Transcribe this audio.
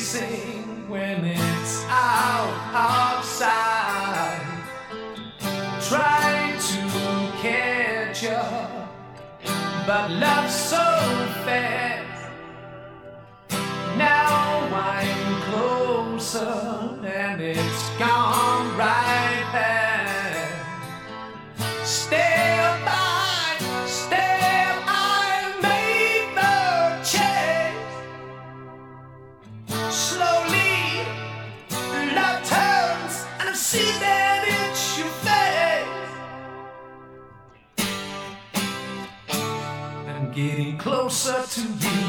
chasing when it's out of sight, trying to catch up, but love's so fast. Now I'm closer and it's gone right back. Step by step I make the change. Slowly love turns and I see that it's your face. I'm getting closer to you.